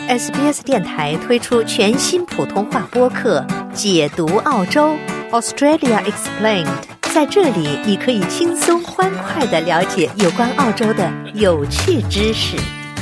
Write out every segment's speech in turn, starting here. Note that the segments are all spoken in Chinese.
SBS 电台推出全新普通话播客《解读澳洲 Australia Explained》，在这里你可以轻松欢快地了解有关澳洲的有趣知识。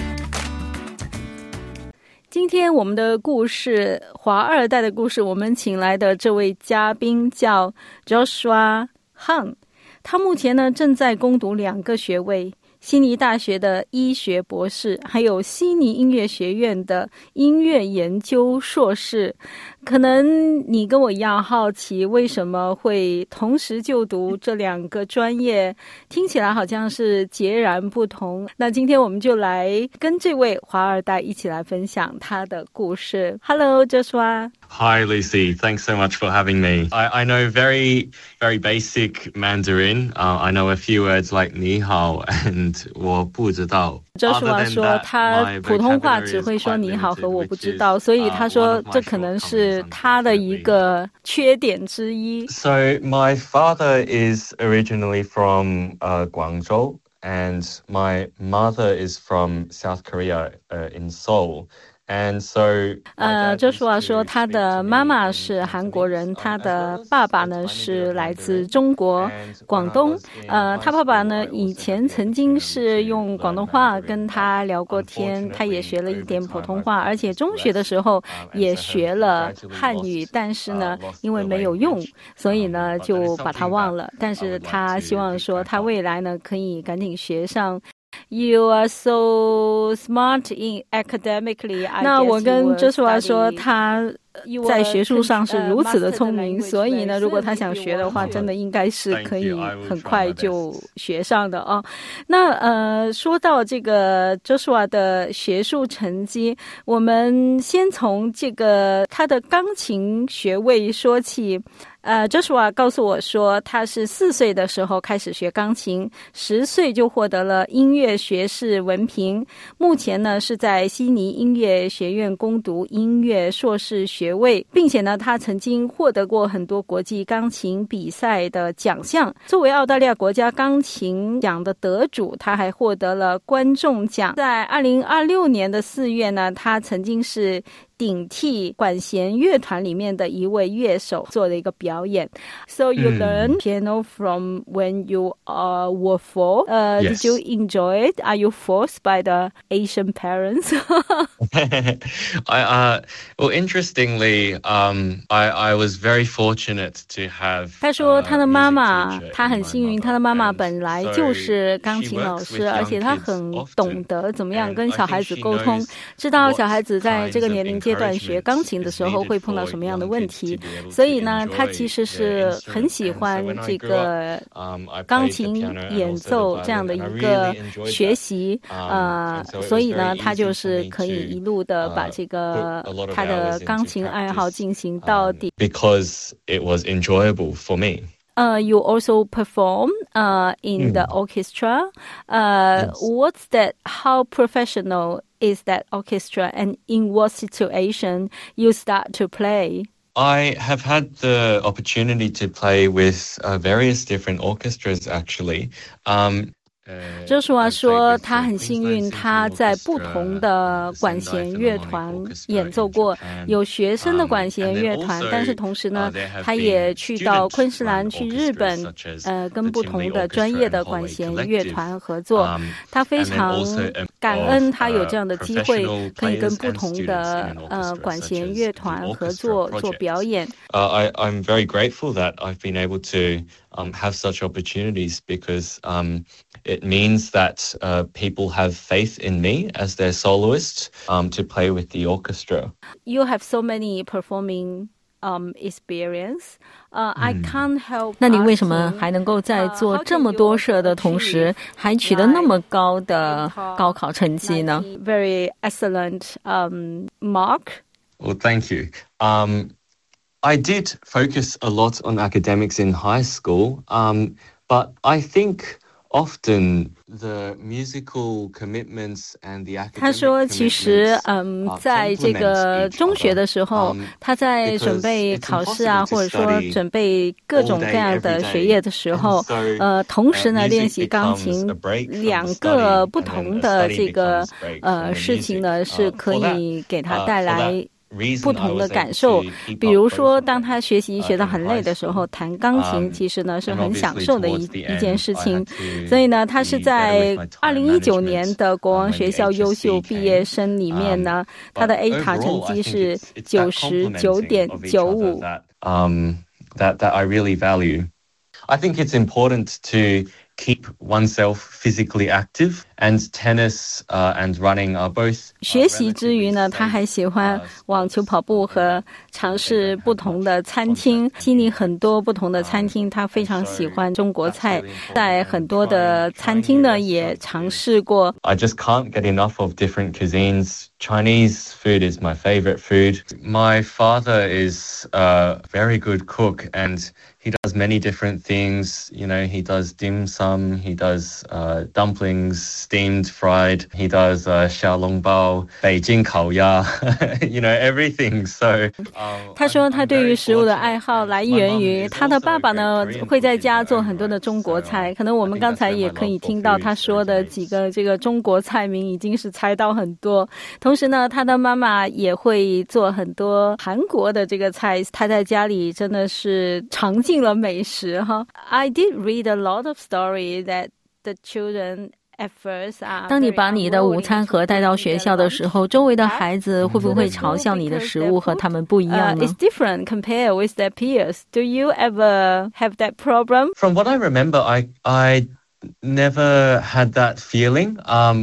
今天我们的故事，华二代的故事，我们请来的这位嘉宾叫 Joshua Hung， 他目前呢正在攻读2个学位，悉尼大学的医学博士，还有悉尼音乐学院的音乐研究硕士。可能你跟我一样好奇，为什么会同时就读这2个专业，听起来好像是截然不同。那今天我们就来跟这位华二代一起来分享他的故事。 Hello Joshua。 Hi Lucy, thanks so much for having me. I know very basic Mandarin. I know a few words like 你好 and 我不知道。 Joshua 说他普通话只会说你好和我不知道，所以他说这可能是他的一个缺点之一。 So my father is originally from Guangzhou and my mother is from South Korea in Seoul.And so, Joshua 说他的妈妈是韩国人，他的爸爸呢是来自中国广东。他爸爸呢以前曾经是用广东话跟他聊过天，他也学了一点普通话，而且中学的时候也学了汉语，但是呢因为没有用，所以呢就把它忘了。但是他希望说他未来呢可以赶紧学上。You are so smart in academically. 那我跟 Joshua 说他在学术上是如此的聪明，所以呢如果他想学的话，真的应该是可以很快就学上的哦。那说到这个 Joshua 的学术成绩，我们先从这个他的钢琴学位说起。Joshua 告诉我说他是4岁的时候开始学钢琴，10岁就获得了音乐学士文凭，目前呢是在悉尼音乐学院攻读音乐硕士学位，并且呢他曾经获得过很多国际钢琴比赛的奖项。作为澳大利亚国家钢琴奖的得主，他还获得了观众奖。在2026年的4月呢，他曾经是顶替管弦乐团里面的一位乐手做了一个表演。 So you learned piano from when you were 4. Yes. Did you enjoy it? Are you forced by the Asian parents? Well, interestingly, I was very fortunate to have 他说他的妈妈，他很幸运，他的妈妈本来就是钢琴老师，而且他很懂得怎么样跟小孩子沟通，知道小孩子在这个年龄阶段学钢琴的时候会碰到什么样的问题，所以呢他其实是很喜欢这个钢琴演奏这样的一个学习，所以呢他就是可以一路的把这个他的钢琴爱好进行到底。 Because it was enjoyable for me. You also perform in the orchestra. Yes. What's that? How professional is that orchestra, and in what situation you start to play? I have had the opportunity to play with various different orchestras, actually. Joshua 说他很幸运，他在不同的管弦乐团演奏过，有学生的管弦乐团，但是同时呢他也去到昆士兰，去日本，跟不同的专业的管弦乐团合作。他非常感恩他有这样的机会，可以跟不同的管弦乐团合作做表演。 I'm very grateful that I've been able to have such opportunities because it means that people have faith in me as their soloist to play with the orchestra. You have so many performing experience. I can't help. 那你为什么还能够在做这么多事的同时，还取得那么高的高考成绩呢？ Very excellent mark. Well, thank you. I did focus a lot on academics in high school, but I think often the musical commitments and the academic 他说其实在这个 complement each 中学的时候 other. 他在准备考试啊 Because it's 或者说 impossible to 准备各种各样的学业的时候 study every day. 同时呢 music 练习钢琴 becomes a break from 两 the 个 study, 不 and 同 then a 的 study 这个 becomes a break from the 事情呢 music. 是可 For that, 以给他 for 带来 that reason, 不 I 同的 was 感 able 受 to keep 比 up 如 both 说 of 当 them, 他学习学到 in 很累 high 的时 school. 候弹钢琴其实呢是 And 很 obviously 享受的 towards the 一件 end, 事 I 情 had to 所以呢他是 be better 在 with my time 2019年 management, 的国王 when 学 the 校优秀 HSC 毕业 came. 生里面呢他的 But ATAR 成 overall, I 绩 think 是 it's that complementing of each other 90.95 that I really value. I think it's important to keep oneself physically active, and tennis and running are both 学习之余呢他还喜欢网球跑步和尝试不同的餐厅悉尼很多不同的餐厅他非常喜欢中国菜在很多的餐厅呢也尝试过 I just can't get enough of different cuisines. Chinese food is my favorite food. My father is a very good cook, and he does many different things. You know, he does dim sum, he does dumplings, steamed, fried. He does xiaolongbao, Beijing kaoya, you know, everything. So 他说他对于食物的爱好来源于他的爸爸呢会在家做很多的中国菜可能我们刚才也可以听到他说的几个这个中国菜名已经是猜到很多同时呢他的妈妈也会做很多韩国的这个菜他在家里真的是尝尽了美食哈 I did read a lot of story that the children当你把你的午餐盒带到学校的时候周围的孩子会不会嘲笑你的食物和他们不一样呢 It's different compared with their peers. Do you ever have that problem? From what I remember, I never had that feeling.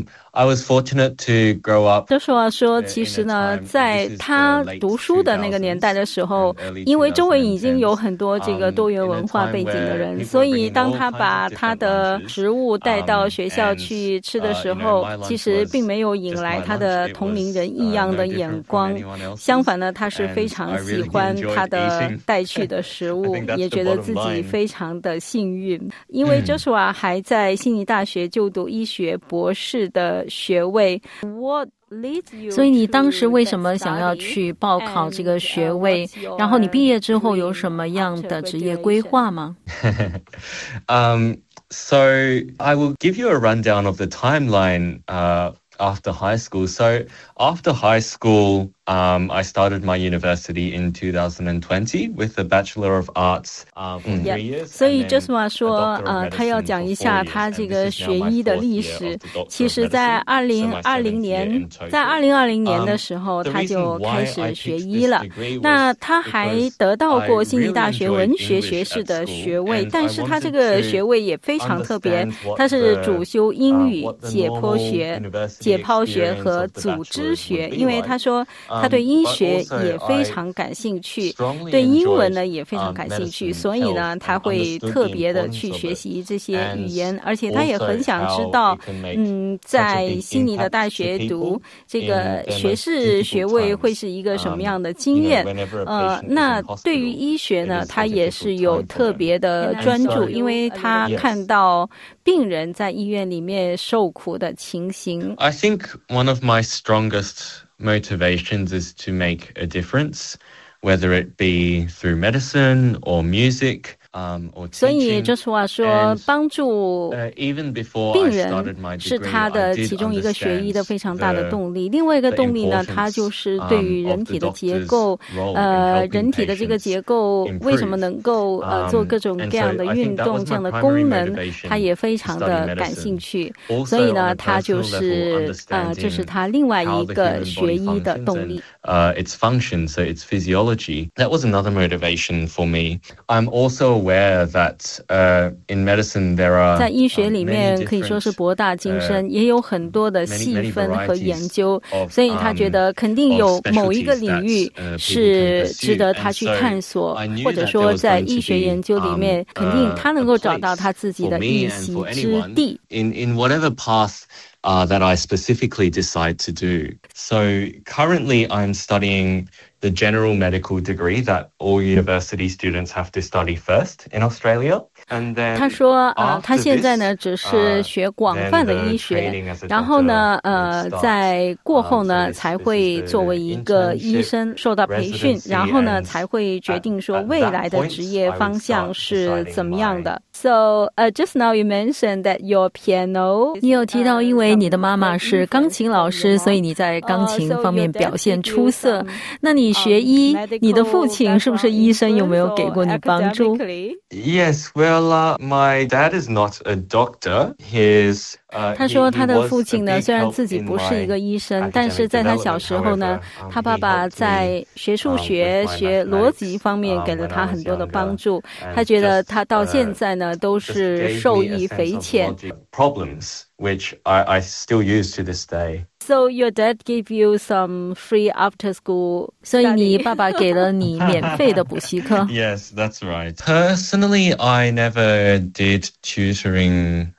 I was fortunate to grow up. 就说其实呢在他读书的那个年代的时候因为周围已经有很多这个多元文化背景的人所以当他把他的食物带到学校去吃的时候其实并没有引来他的同龄人异样的眼光相反呢他是非常喜欢他的带去的食物也觉得自己非常的幸运因为 Joshua 还在悉尼大学就读医学博士的学位所以你当时为什么想要去报考这个学位然后你毕业之后有什么样的职业规划吗 So I will give you a rundown of the timeline after high school. So after high school, I started my university in 2020 with a Bachelor of Arts for 3 years. 所以 Joshua 说他要讲一下他这个学医的历史其实在2020年的时候他就开始学医了那他还得到过悉尼大学文学学士的学位但是他这个学位也非常特别他是主修英语解剖学和组织学因为他说他对医学也非常感兴趣对英文呢也非常感兴趣所以呢他会特别的去学习这些语言而且他也很想知道在悉尼的大学读这个学士学位会是一个什么样的经验那对于医学呢他也是有特别的专注因为他看到病人在医院里面受苦的情形 I think one of my strongest motivations is to make a difference, whether it be through medicine or music. 所以Joshua说帮助病人是他的其中一个学医的非常大的动力另外一个动力呢他就是对于人体的结构人体的这个结构为什么能够做各种各样的运动这样的功能他也非常的感兴趣所以呢他就是这是他另外一个学医的动力 its function, so its physiology. That was another motivation for me. I'm also aware that in medicine there are 在医学里面可以说是博大精深也有很多的细分和研究所以他觉得肯定有某一个领域是值得他去探索或者说在医学研究里面肯定他能够找到他自己的一席之地 in whatever path that I specifically decide to do. So currently I'm studying the general medical degree that all university students have to study first in Australia. And then 他说他现在呢只是学广泛的医学，然后呢在过后呢才会作为一个医生受到培训，然后呢才会决定说未来的职业方向是怎么样的。So just now you mentioned that your piano， 你有提到因为你的妈妈是钢琴老师，所以你在钢琴方面表现出色。那你学医，你的父亲是不是医生？有没有给过你帮助？ Yes, well, my dad is not a doctor. 他说他的父亲呢虽然自己不是一个医生，但是在他小时候呢，他爸爸在学数学、学逻辑方面给了他很多的帮助。他觉得他到现在呢都是受益匪浅。 Problems which I still use to this day. So your dad gave you some free after school study. 所以你爸爸给了你免费的补习课。 Yes, that's right. Personally, I never did tutoring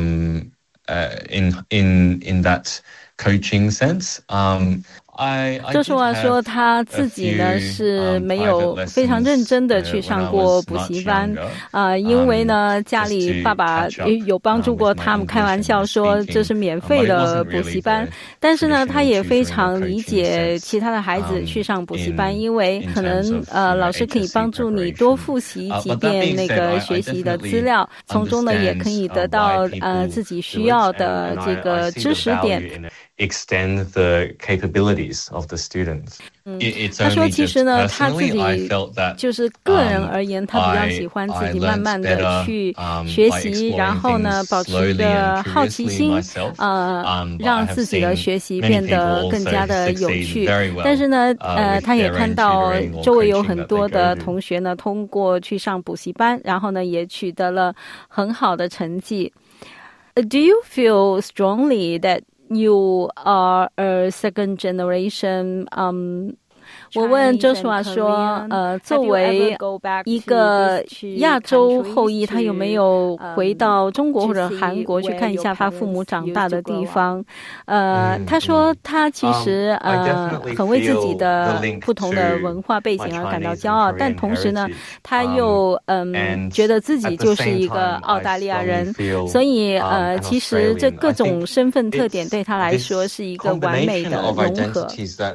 in that coaching sense. 周淑华说他自己呢是没有非常认真的去上过补习班因为呢家里爸爸有帮助过他们，开玩笑说这是免费的补习班，但是呢他也非常理解其他的孩子去上补习班，因为可能老师可以帮助你多复习几遍那个学习的资料，从中呢也可以得到自己需要的这个知识点。 Extend the capabilities of the students. 他说其实呢他自己就是个人而言他比较喜欢自己慢慢的去学习，然后呢保持着好奇心让自己的学习变得更加的有趣。但是呢他也看到周围有很多的同学呢通过去上补习班，然后呢也取得了很好的成绩。Do you feel strongly that you are a second generation 我问周淑华说作为一个亚洲后裔，他有没有回到中国或者韩国去看一下他父母长大的地方他说他其实很为自己的不同的文化背景而感到骄傲，但同时呢他又觉得自己就是一个澳大利亚人，所以其实这各种身份特点对他来说是一个完美的融合。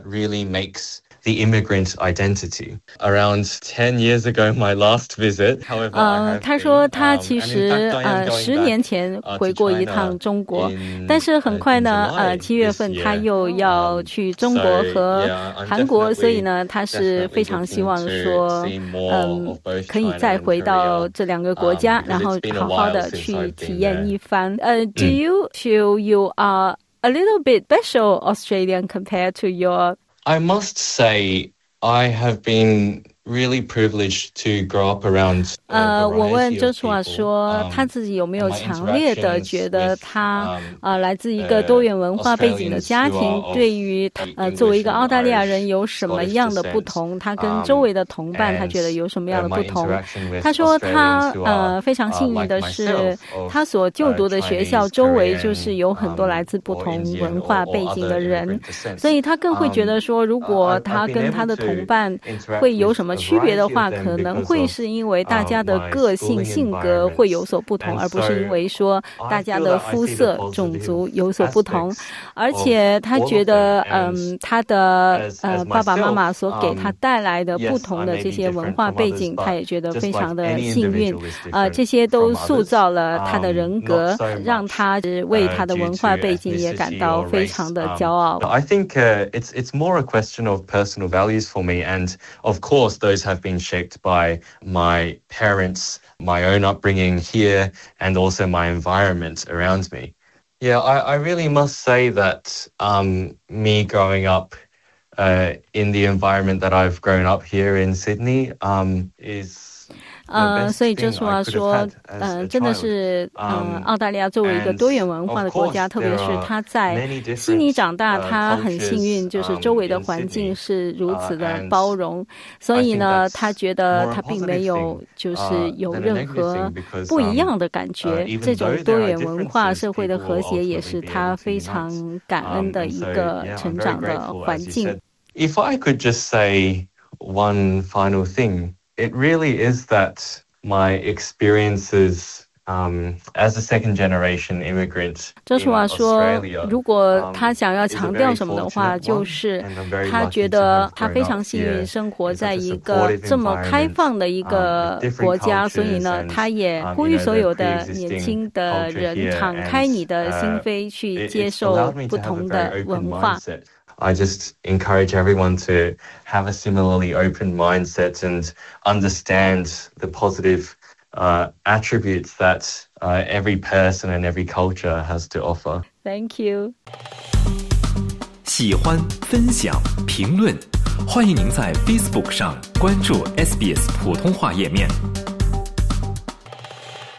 The immigrant identity. Around 10 years ago, my last visit, however, 他说他其实10年前回过一趟中国，但是很快呢7月份他又要去中国和韩国，所以呢他是非常希望说可以再回到这两个国家，然后好好的去体验一番。Do you feel you are a little bit special Australian compared to your I must say, I have been really privileged to grow up around 我问周淑华说他自己有没有强烈的觉得他来自一个多元文化背景的家庭对于作为一个澳大利亚人有什么样的不同，他跟周围的同伴他觉得有什么样的不同。他说他非常幸运的是他所就读的学校周围就是有很多来自不同文化背景的人，所以他更会觉得说如果他跟他的同伴会有什么区别的话，可能会是因为大家的个性性格会有所不同，而不是因为说大家的肤色种族有所不同。而且他觉得他的爸爸妈妈所给他带来的不同的这些文化背景，他也觉得非常的幸运这些都塑造了他的人格，让他为他的文化背景也感到非常的骄傲。 I think it's more a question of personal values for me, and of course those have been shaped by my parents, my own upbringing here, and also my environment around me. Yeah, I really must say that me growing up in the environment that I've grown up here in Sydney is 所以周淑华说真的是澳大利亚作为一个多元文化的国家，特别是他在悉尼长大，他很幸运就是周围的环境是如此的包容，所以呢他觉得他并没有就是有任何不一样的感觉，这种多元文化社会的和谐也是他非常感恩的一个成长的环境。 If I could just say one final thing, it really is that my experiences as a second generation immigrant 周楚华说，如果他想要强调什么的话，就是他觉得他非常幸运生活在一个这么开放的一个国家，所以呢，他也呼吁所有的年轻的人敞开你的心扉，去接受不同的文化。 I just encourage everyone to have a similarly open mindset and understand the positive attributes that every person and every culture has to offer. Thank you. 喜欢、分享、评论，欢迎您在 Facebook 上关注 SBS 普通话页面。